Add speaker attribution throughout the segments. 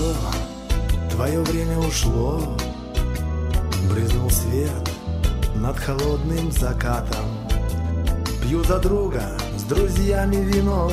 Speaker 1: все, твое время ушло. Брызнул свет над холодным закатом. Пью за друга, с друзьями вино.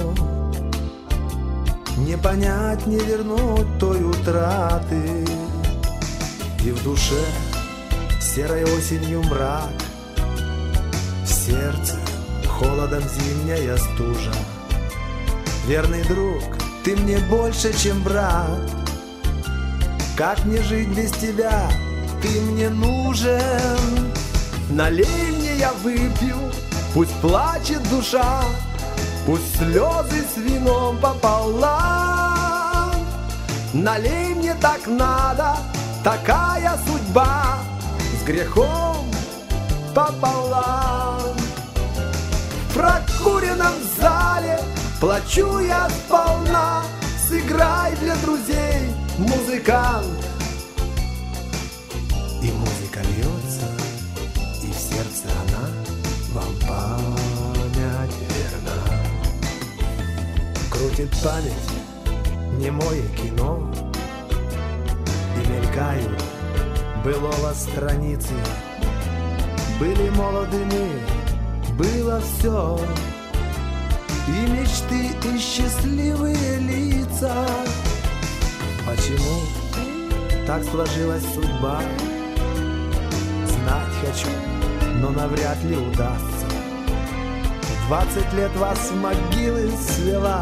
Speaker 1: Не понять, не вернуть той утраты. И в душе серой осенью мрак, в сердце холодом зимняя стужа. Верный друг, ты мне больше, чем брат. Как мне жить без тебя? Ты мне нужен. Налей мне, я выпью, пусть плачет душа, пусть слезы с вином пополам. Налей мне, так надо, такая судьба, с грехом пополам. В прокуренном зале плачу я сполна. Сыграй для друзей, музыкант. И музыка льется, и в сердце она вам память верна. Крутит память немое кино, и мелькают былого страницы. Были молоды мы, было все, и мечты, и счастливые лица. Почему так сложилась судьба? Знать хочу, но навряд ли удастся. 20 лет вас в могилы свела.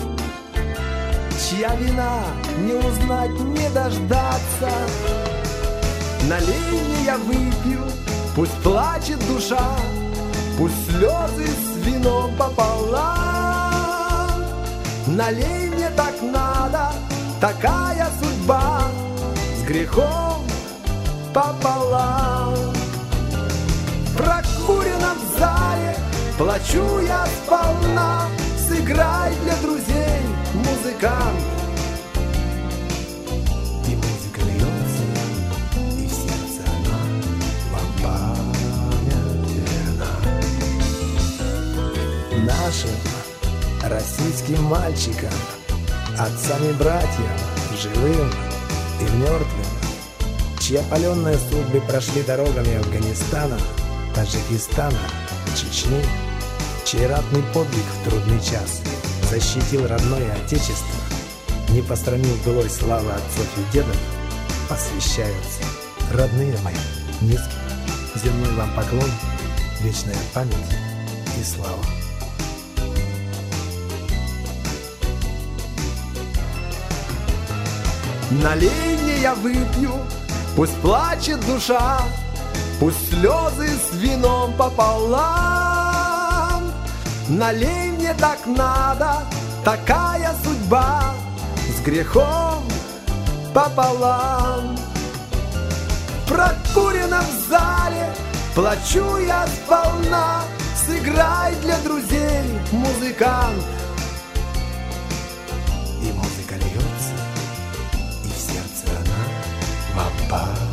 Speaker 1: Чья вина, не узнать, не дождаться. Налей мне, я выпью, пусть плачет душа, пусть слезы с вином пополам. Налей мне, так надо, такая судьба, с грехом пополам. В прокуренном зале плачу я сполна. Сыграй для друзей, музыкант. И музыка льется, и в сердце она вам память верна. Нашим российским мальчикам, отцам и братьям, живым и мертвым, чьи опаленные судьбы прошли дорогами Афганистана, Таджикистана, Чечни, чей ратный подвиг в трудный час защитил родное отечество, не посрамил былой славы отцов и дедов, посвящаются. Родные мои, низкий земной вам поклон, вечная память и слава. Налей мне, я выпью, пусть плачет душа, пусть слезы с вином пополам. Налей мне, так надо, такая судьба, с грехом пополам. В прокуренном зале плачу я сполна. Сыграй для друзей, музыкант. И музыка льется, и в сердце она вам память.